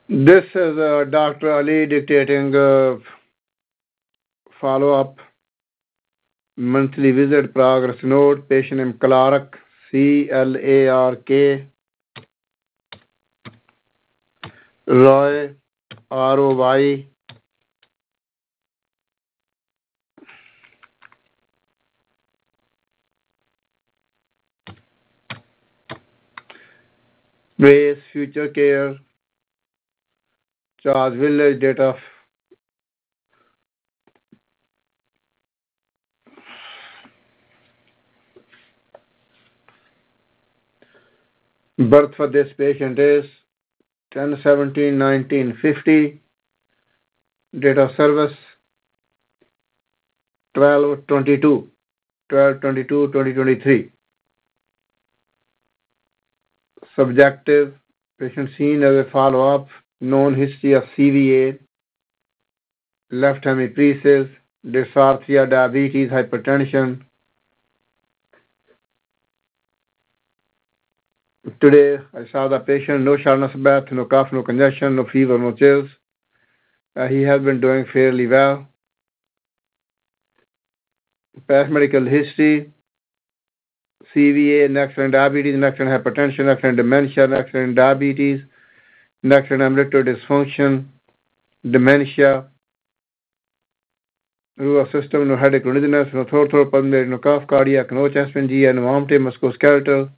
This is Dr. Ali dictating follow-up monthly visit progress note. Patient name Clark, C-L-A-R-K, Roy, R-O-Y. Race, future care, Charge Village, date of birth for this patient is 10/17/1950. Date of service 12/22/2023. Subjective, patient seen as a follow-up, known history of CVA, left hemiparesis, dysarthria, diabetes, hypertension. Today, I saw the patient, no shortness of breath, no cough, no congestion, no fever, no chills. He has been doing fairly well. Past medical history, CVA, next line diabetes, next line hypertension, next line dementia, next line diabetes, next line ambulatory dysfunction, dementia, nervous system, no headache, no dizziness, no throat, pulmonary, no cough, cardiac, no chest pain, GI, no vomiting, musculoskeletal,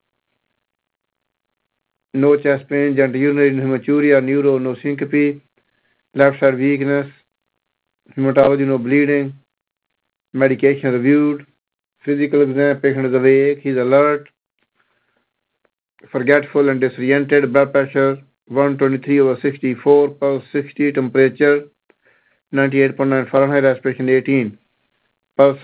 no chest pain, genitourinary, no hematuria, neuro, no syncope, left side weakness, hematology, no bleeding, medication reviewed, physical exam, patient is awake, he's alert, forgetful and disoriented, blood pressure 123/64, pulse 60, temperature 98.9 Fahrenheit, respiration 18, pulse